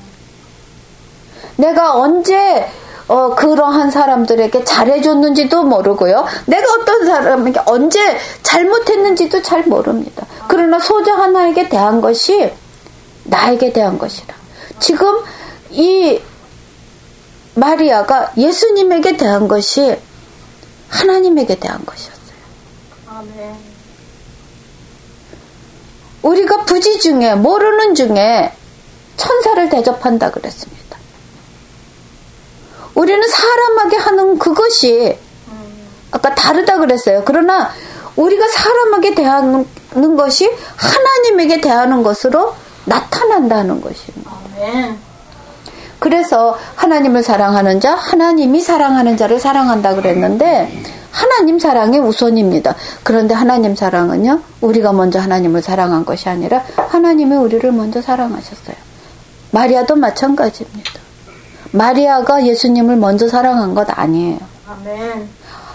내가 언제 어, 그러한 사람들에게 잘해줬는지도 모르고요. 내가 어떤 사람에게 언제 잘못했는지도 잘 모릅니다. 그러나 소자 하나에게 대한 것이 나에게 대한 것이라. 지금 이 마리아가 예수님에게 대한 것이 하나님에게 대한 것이었어요. 아멘. 우리가 부지 중에 모르는 중에 천사를 대접한다 그랬습니다. 우리는 사람에게 하는 그것이 아까 다르다 그랬어요. 그러나 우리가 사람에게 대하는 것이 하나님에게 대하는 것으로 나타난다는 것입니다. 아멘. 그래서 하나님을 사랑하는 자, 하나님이 사랑하는 자를 사랑한다 그랬는데 하나님 사랑이 우선입니다. 그런데 하나님 사랑은요, 우리가 먼저 하나님을 사랑한 것이 아니라 하나님이 우리를 먼저 사랑하셨어요. 마리아도 마찬가지입니다. 마리아가 예수님을 먼저 사랑한 것 아니에요. 아멘.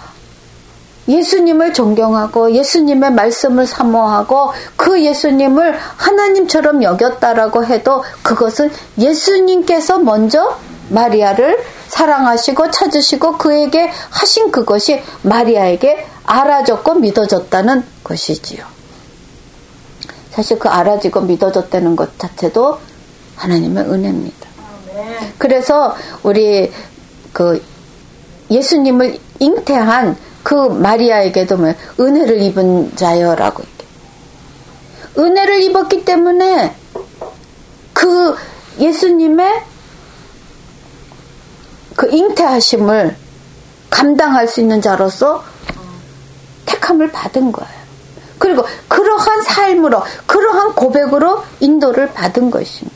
예수님을 존경하고 예수님의 말씀을 사모하고 그 예수님을 하나님처럼 여겼다라고 해도 그것은 예수님께서 먼저 마리아를 사랑하시고 찾으시고 그에게 하신 그것이 마리아에게 알아졌고 믿어졌다는 것이지요. 사실 그 알아지고 믿어졌다는 것 자체도 하나님의 은혜입니다. 아멘. 그래서 우리 그 예수님을 잉태한 그 마리아에게도 뭐 은혜를 입은 자여라고 이렇게. 은혜를 입었기 때문에 그 예수님의 그 잉태하심을 감당할 수 있는 자로서 택함을 받은 거예요. 그리고 그러한 삶으로, 그러한 고백으로 인도를 받은 것입니다.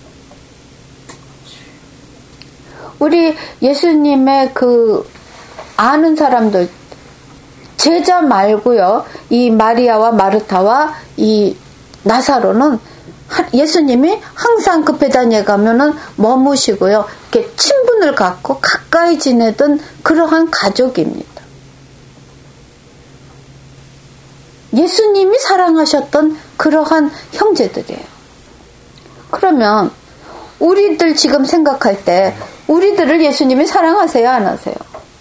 우리 예수님의 그 아는 사람들, 제자 말고요, 이 마리아와 마르타와 이 나사로는 예수님이 항상 그 베다니에 가면은 머무시고요, 이렇게 친분을 갖고 가까이 지내던 그러한 가족입니다. 예수님이 사랑하셨던 그러한 형제들이에요. 그러면 우리들 지금 생각할 때 우리들을 예수님이 사랑하세요, 안 하세요?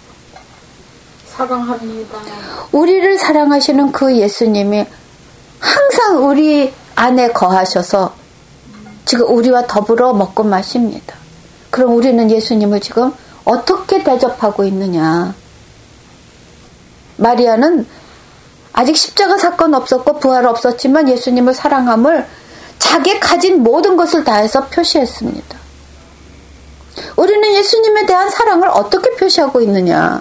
사랑합니다. 우리를 사랑하시는 그 예수님이 항상 우리 안에 거하셔서 지금 우리와 더불어 먹고 마십니다. 그럼 우리는 예수님을 지금 어떻게 대접하고 있느냐? 마리아는 아직 십자가 사건 없었고 부활 없었지만 예수님을 사랑함을 자기 가진 모든 것을 다해서 표시했습니다. 우리는 예수님에 대한 사랑을 어떻게 표시하고 있느냐?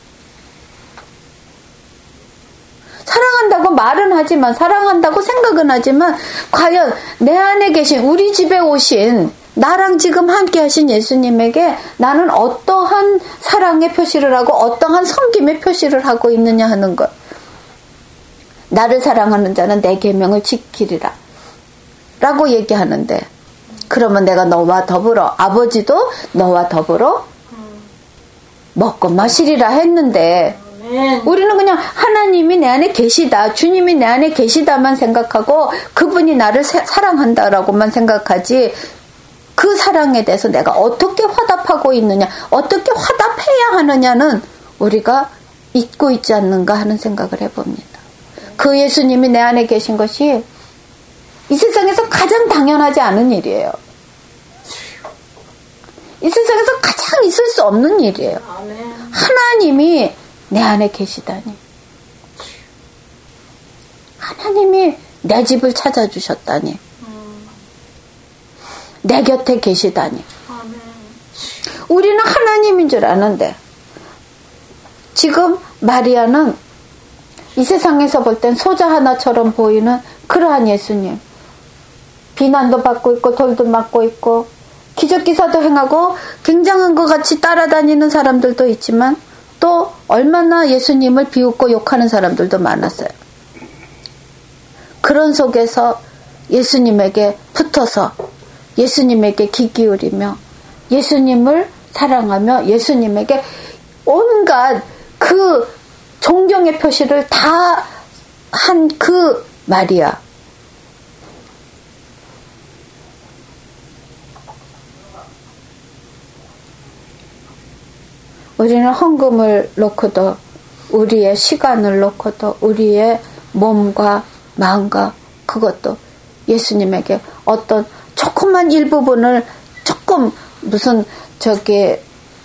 사랑한다고 말은 하지만, 사랑한다고 생각은 하지만, 과연 내 안에 계신, 우리 집에 오신, 나랑 지금 함께 하신 예수님에게 나는 어떠한 사랑의 표시를 하고 어떠한 섬김의 표시를 하고 있느냐 하는 것. 나를 사랑하는 자는 내 계명을 지키리라 라고 얘기하는데, 그러면 내가 너와 더불어, 아버지도 너와 더불어 먹고 마시리라 했는데, 우리는 그냥 하나님이 내 안에 계시다, 주님이 내 안에 계시다만 생각하고 그분이 나를 사랑한다라고만 생각하지, 그 사랑에 대해서 내가 어떻게 화답하고 있느냐, 어떻게 화답해야 하느냐는 우리가 잊고 있지 않는가 하는 생각을 해봅니다. 그 예수님이 내 안에 계신 것이 이 세상에서 가장 당연하지 않은 일이에요. 이 세상에서 가장 있을 수 없는 일이에요. 하나님이 내 안에 계시다니. 하나님이 내 집을 찾아주셨다니. 내 곁에 계시다니. 우리는 하나님인 줄 아는데 지금 마리아는 이 세상에서 볼 땐 소자 하나처럼 보이는 그러한 예수님, 비난도 받고 있고 돌도 맞고 있고 기적기사도 행하고 굉장한 것 같이 따라다니는 사람들도 있지만 또 얼마나 예수님을 비웃고 욕하는 사람들도 많았어요. 그런 속에서 예수님에게 붙어서 예수님에게 귀 기울이며 예수님을 사랑하며 예수님에게 온갖 그 존경의 표시를 다 한 그 마리아. 우리는 헌금을 놓고도, 우리의 시간을 놓고도, 우리의 몸과 마음과 그것도 예수님에게 어떤 조그만 일부분을 조금 무슨 저기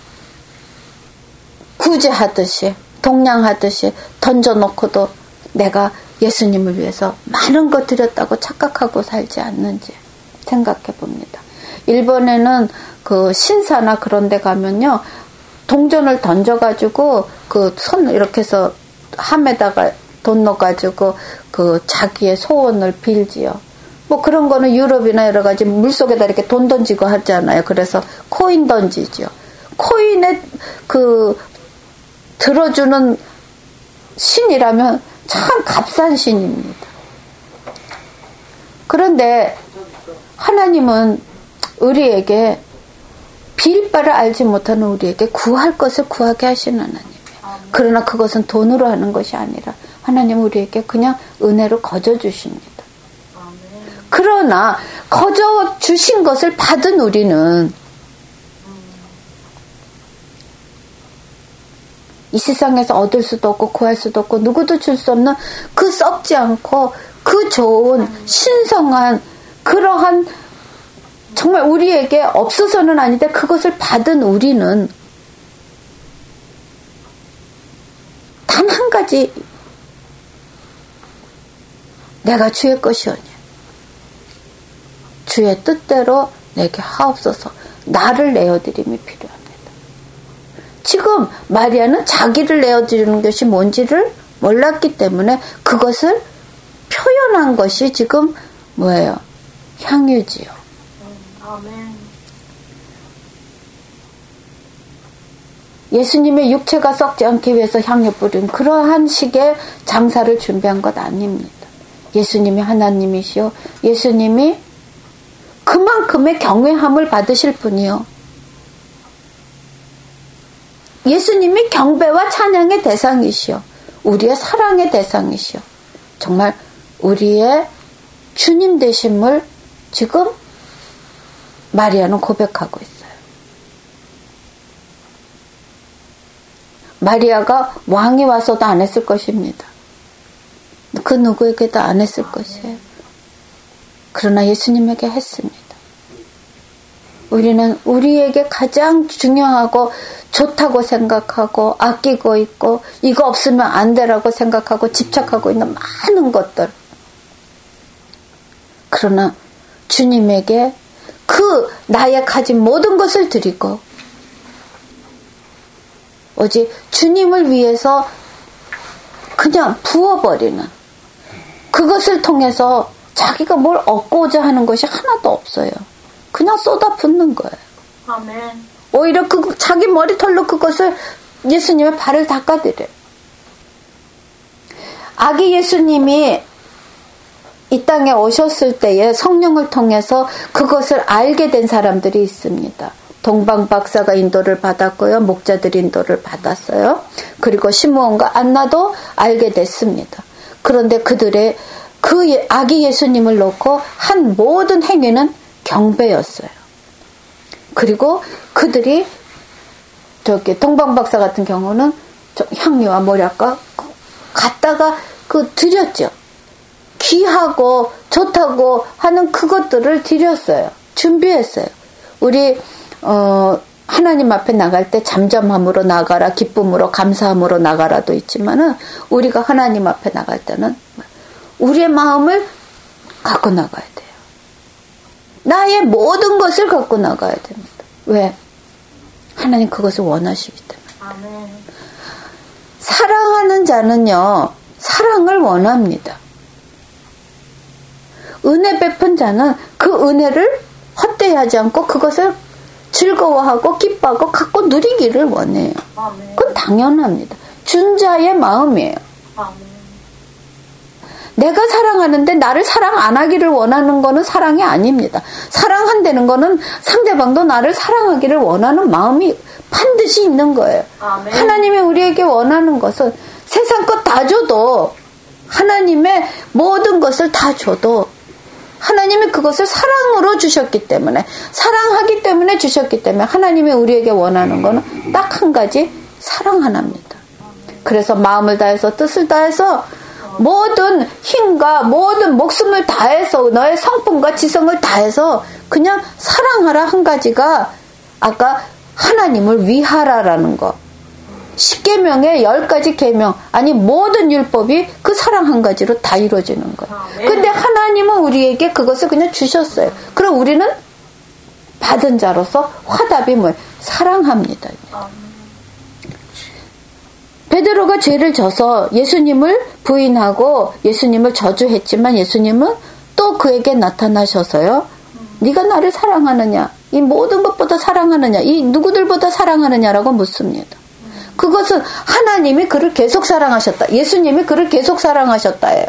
구제하듯이, 동냥하듯이 던져놓고도 내가 예수님을 위해서 많은 것 드렸다고 착각하고 살지 않는지 생각해 봅니다. 일본에는 그 신사나 그런 데 가면요, 동전을 던져가지고 그 손 이렇게 해서 함에다가 돈 넣어가지고 그 자기의 소원을 빌지요. 뭐 그런 거는 유럽이나 여러 가지 물속에다 이렇게 돈 던지고 하잖아요. 그래서 코인 던지죠. 코인에 그 들어주는 신이라면 참 값싼 신입니다. 그런데 하나님은 우리에게 빌 바를 알지 못하는 우리에게 구할 것을 구하게 하시는 하나님이에요. 그러나 그것은 돈으로 하는 것이 아니라 하나님은 우리에게 그냥 은혜로 거저 주십니다. 그러나 거저 주신 것을 받은 우리는 이 세상에서 얻을 수도 없고 구할 수도 없고 누구도 줄 수 없는 그 썩지 않고 그 좋은 신성한 그러한 정말 우리에게 없어서는 아닌데 그것을 받은 우리는 단 한 가지 내가 주의 것이오니 주의 뜻대로 내게 하옵소서 나를 내어드림이 필요합니다. 지금 마리아는 자기를 내어드리는 것이 뭔지를 몰랐기 때문에 그것을 표현한 것이 지금 뭐예요? 향유지요. 아멘. 예수님의 육체가 썩지 않기 위해서 향유 뿌린 그러한 식의 장사를 준비한 것 아닙니다. 예수님이 하나님이시오. 예수님이 그만큼의 경외함을 받으실 분이요. 예수님이 경배와 찬양의 대상이시오. 우리의 사랑의 대상이시오. 정말 우리의 주님 되심을 지금 마리아는 고백하고 있어요. 마리아가 왕이 와서도 안 했을 것입니다. 그 누구에게도 안 했을 것이에요. 그러나 예수님에게 했습니다. 우리는 우리에게 가장 중요하고 좋다고 생각하고 아끼고 있고 이거 없으면 안 되라고 생각하고 집착하고 있는 많은 것들. 그러나 주님에게 그 나의 가진 모든 것을 드리고 오직 주님을 위해서 그냥 부어버리는 그것을 통해서 자기가 뭘 얻고자 하는 것이 하나도 없어요. 그냥 쏟아붓는 거예요. 아멘. 오히려 그 자기 머리털로 그것을 예수님의 발을 닦아드려요. 아기 예수님이 이 땅에 오셨을 때에 성령을 통해서 그것을 알게 된 사람들이 있습니다. 동방 박사가 인도를 받았고요. 목자들이 인도를 받았어요. 그리고 시므온과 안나도 알게 됐습니다. 그런데 그들의 그 아기 예수님을 놓고 한 모든 행위는 경배였어요. 그리고 그들이 저기 동방 박사 같은 경우는 향유와 모략과 갖다가 그 드렸죠. 귀하고 좋다고 하는 그것들을 드렸어요. 준비했어요. 우리 어, 하나님 앞에 나갈 때 잠잠함으로 나가라, 기쁨으로 감사함으로 나가라도 있지만은 우리가 하나님 앞에 나갈 때는 우리의 마음을 갖고 나가야 돼요. 나의 모든 것을 갖고 나가야 됩니다. 왜? 하나님 그것을 원하시기 때문에. 아멘. 사랑하는 자는요, 사랑을 원합니다. 은혜 베푼 자는 그 은혜를 헛되이 하지 않고 그것을 즐거워하고 기뻐하고 갖고 누리기를 원해요. 아멘. 그건 당연합니다. 준 자의 마음이에요. 아멘. 내가 사랑하는데 나를 사랑 안 하기를 원하는 거는 사랑이 아닙니다. 사랑한다는 거는 상대방도 나를 사랑하기를 원하는 마음이 반드시 있는 거예요. 아멘. 하나님이 우리에게 원하는 것은 세상 것 다 줘도 하나님의 모든 것을 다 줘도 하나님이 그것을 사랑으로 주셨기 때문에 사랑하기 때문에 주셨기 때문에 하나님이 우리에게 원하는 거는 딱 한 가지 사랑 하나입니다. 그래서 마음을 다해서 뜻을 다해서 모든 힘과 모든 목숨을 다해서 너의 성품과 지성을 다해서 그냥 사랑하라 한 가지가 아까 하나님을 위하라라는 거. 십계명의 열 가지 계명 아니 모든 율법이 그 사랑 한 가지로 다 이루어지는 거예요. 근데 하나님은 우리에게 그것을 그냥 주셨어요. 그럼 우리는 받은 자로서 화답이 뭐예요? 사랑합니다. 베드로가 죄를 져서 예수님을 부인하고 예수님을 저주했지만 예수님은 또 그에게 나타나셔서요. 네가 나를 사랑하느냐? 이 모든 것보다 사랑하느냐? 이 누구들보다 사랑하느냐라고 묻습니다. 그것은 하나님이 그를 계속 사랑하셨다. 예수님이 그를 계속 사랑하셨다예요.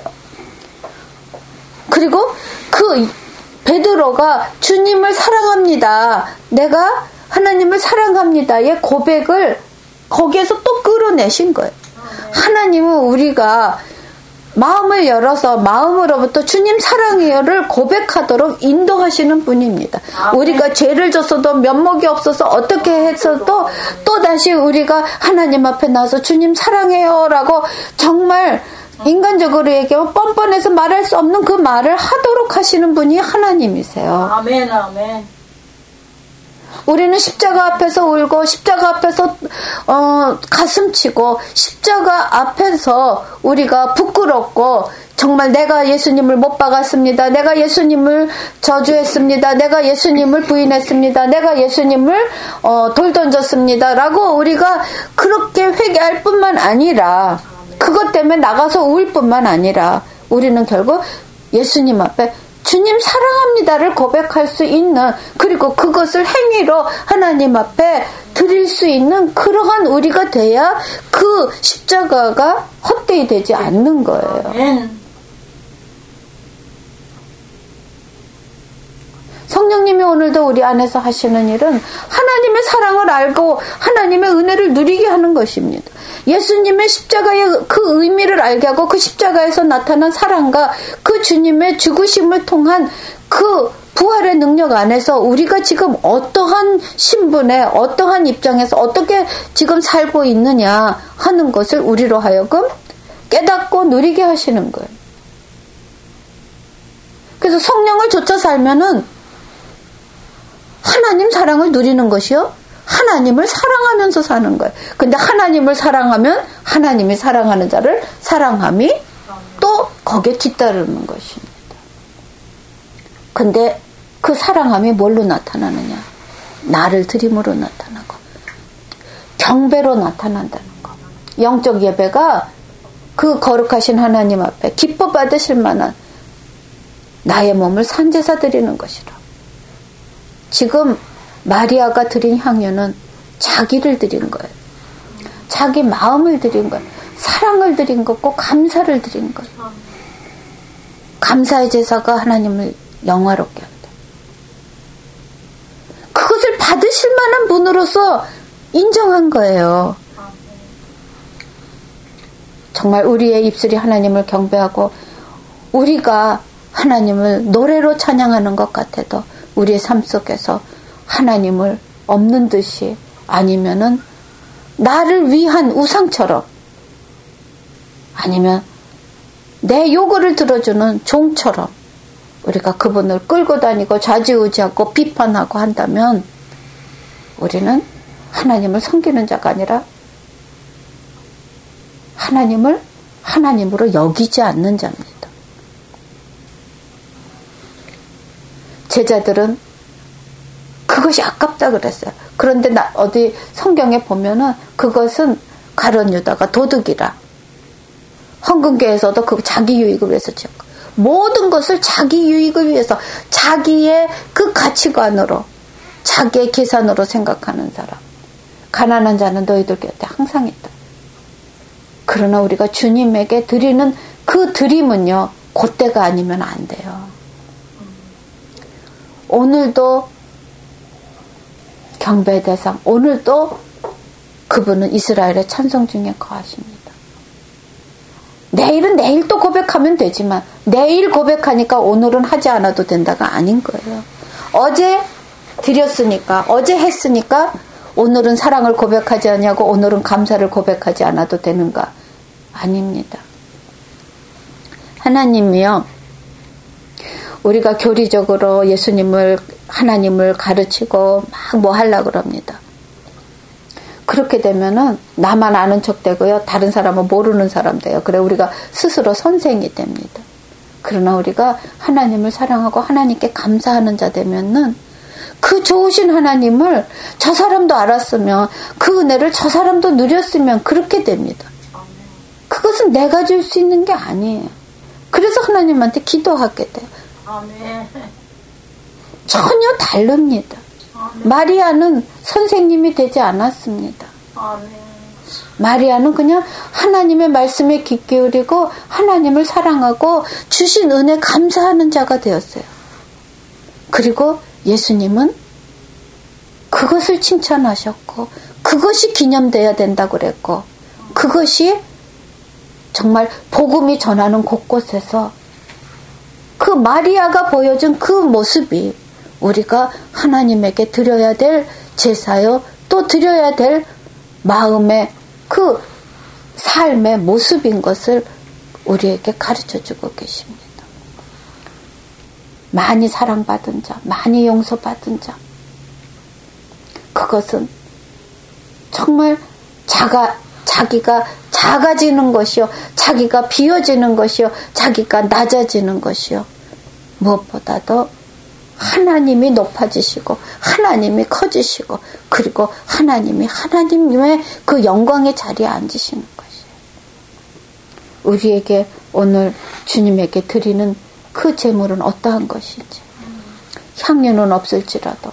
그리고 그 베드로가 주님을 사랑합니다. 내가 하나님을 사랑합니다의 고백을 거기에서 또 끌어내신 거예요. 하나님은 우리가 마음을 열어서 마음으로부터 주님 사랑해요를 고백하도록 인도하시는 분입니다. 우리가 죄를 졌어도 면목이 없어서 어떻게 했어도 또다시 우리가 하나님 앞에 나와서 주님 사랑해요라고 정말 인간적으로 얘기하면 뻔뻔해서 말할 수 없는 그 말을 하도록 하시는 분이 하나님이세요. 아멘, 아멘. 우리는 십자가 앞에서 울고 십자가 앞에서 어, 가슴치고 십자가 앞에서 우리가 부끄럽고 정말 내가 예수님을 못 박았습니다. 내가 예수님을 저주했습니다. 내가 예수님을 부인했습니다. 내가 예수님을 어, 돌 던졌습니다. 라고 우리가 그렇게 회개할 뿐만 아니라 그것 때문에 나가서 울 뿐만 아니라 우리는 결국 예수님 앞에 주님 사랑합니다를 고백할 수 있는, 그리고 그것을 행위로 하나님 앞에 드릴 수 있는 그러한 우리가 돼야 그 십자가가 헛되이 되지 않는 거예요. 성령님이 오늘도 우리 안에서 하시는 일은 하나님의 사랑을 알고 하나님의 은혜를 누리게 하는 것입니다. 예수님의 십자가의 그 의미를 알게 하고 그 십자가에서 나타난 사랑과 그 주님의 죽으심을 통한 그 부활의 능력 안에서 우리가 지금 어떠한 신분에 어떠한 입장에서 어떻게 지금 살고 있느냐 하는 것을 우리로 하여금 깨닫고 누리게 하시는 거예요. 그래서 성령을 좇아 살면은 하나님 사랑을 누리는 것이요, 하나님을 사랑하면서 사는 거예요. 근데 하나님을 사랑하면 하나님이 사랑하는 자를 사랑함이 또 거기에 뒤따르는 것입니다. 근데 그 사랑함이 뭘로 나타나느냐? 나를 드림으로 나타나고 경배로 나타난다는 거. 영적 예배가 그 거룩하신 하나님 앞에 기뻐 받으실 만한 나의 몸을 산제사 드리는 것이라. 지금 마리아가 드린 향유는 자기를 드린 거예요. 자기 마음을 드린 거예요. 사랑을 드린 거고 감사를 드린 거예요. 감사의 제사가 하나님을 영화롭게 한다. 그것을 받으실 만한 분으로서 인정한 거예요. 정말 우리의 입술이 하나님을 경배하고 우리가 하나님을 노래로 찬양하는 것 같아도 우리의 삶 속에서 하나님을 없는 듯이, 아니면은 나를 위한 우상처럼, 아니면 내 요구를 들어주는 종처럼 우리가 그분을 끌고 다니고 좌지우지하고 비판하고 한다면 우리는 하나님을 섬기는 자가 아니라 하나님을 하나님으로 여기지 않는 자입니다. 제자들은 그것이 아깝다 그랬어요. 그런데 나 어디 성경에 보면은 그것은 가룟 유다가 도둑이라, 헌금계에서도 그 자기 유익을 위해서 지었고, 모든 것을 자기 유익을 위해서 자기의 그 가치관으로 자기의 계산으로 생각하는 사람. 가난한 자는 너희들 곁에 항상 있다. 그러나 우리가 주님에게 드리는 그 드림은요, 그때가 아니면 안 돼요. 오늘도 경배 대상, 오늘도 그분은 이스라엘의 찬송 중에 거하십니다. 내일은 내일 또 고백하면 되지만 내일 고백하니까 오늘은 하지 않아도 된다가 아닌 거예요. 어제 드렸으니까, 어제 했으니까 오늘은 사랑을 고백하지 않냐고 오늘은 감사를 고백하지 않아도 되는가? 아닙니다. 하나님이요, 우리가 교리적으로 예수님을, 하나님을 가르치고 막 뭐 하려고 그럽니다. 그렇게 되면은 나만 아는 척 되고요, 다른 사람은 모르는 사람 돼요. 그래 우리가 스스로 선생이 됩니다. 그러나 우리가 하나님을 사랑하고 하나님께 감사하는 자 되면은 그 좋으신 하나님을 저 사람도 알았으면, 그 은혜를 저 사람도 누렸으면 그렇게 됩니다. 그것은 내가 줄 수 있는 게 아니에요. 그래서 하나님한테 기도하게 돼요. 전혀 다릅니다. 마리아는 선생님이 되지 않았습니다. 마리아는 그냥 하나님의 말씀에 귀 기울이고 하나님을 사랑하고 주신 은혜 감사하는 자가 되었어요. 그리고 예수님은 그것을 칭찬하셨고 그것이 기념돼야 된다고 그랬고 그것이 정말 복음이 전하는 곳곳에서 그 마리아가 보여준 그 모습이 우리가 하나님에게 드려야 될 제사요, 또 드려야 될 마음의 그 삶의 모습인 것을 우리에게 가르쳐주고 계십니다. 많이 사랑받은 자, 많이 용서받은 자, 그것은 정말 자가, 자기가 작아지는 것이요, 자기가 비워지는 것이요, 자기가 낮아지는 것이요, 무엇보다도 하나님이 높아지시고 하나님이 커지시고 그리고 하나님이 하나님의 그 영광의 자리에 앉으시는 것이에요. 우리에게 오늘 주님에게 드리는 그 제물은 어떠한 것인지, 향유는 없을지라도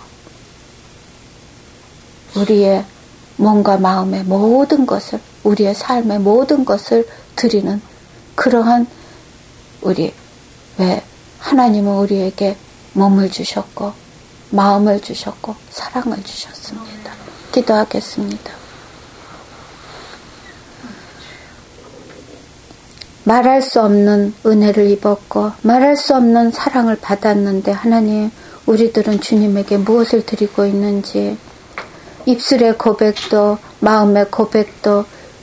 우리의 몸과 마음의 모든 것을, 우리의 삶의 모든 것을 드리는 그러한 우리, 왜 하나님은 우리에게 몸을 주셨고 마음을 주셨고 사랑을 주셨습니다. 기도하겠습니다. 말할 수 없는 은혜를 입었고 말할 수 없는 사랑을 받았는데 하나님, 우리들은 주님에게 무엇을 드리고 있는지, 입술의 고백도 마음의 고백도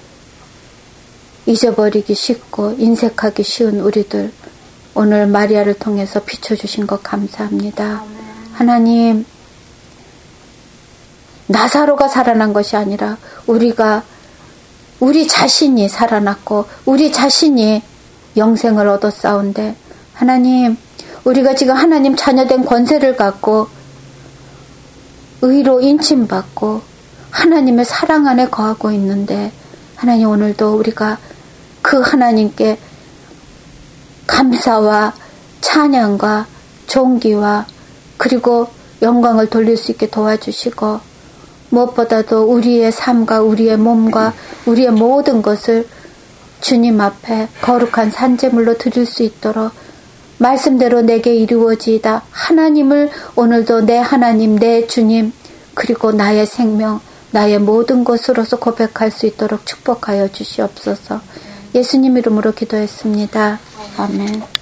잊어버리기 쉽고 인색하기 쉬운 우리들, 오늘 마리아를 통해서 비춰주신 것 감사합니다. 하나님, 나사로가 살아난 것이 아니라 우리가, 우리 자신이 살아났고 우리 자신이 영생을 얻었사온데, 하나님, 우리가 지금 하나님 자녀된 권세를 갖고 의로 인침받고 하나님의 사랑 안에 거하고 있는데, 하나님, 오늘도 우리가 그 하나님께 감사와 찬양과 존귀와 그리고 영광을 돌릴 수 있게 도와주시고, 무엇보다도 우리의 삶과 우리의 몸과 우리의 모든 것을 주님 앞에 거룩한 산제물로 드릴 수 있도록 말씀대로 내게 이루어지이다, 하나님을 오늘도 내 하나님, 내 주님, 그리고 나의 생명, 나의 모든 것으로서 고백할 수 있도록 축복하여 주시옵소서. 예수님 이름으로 기도했습니다. 아멘.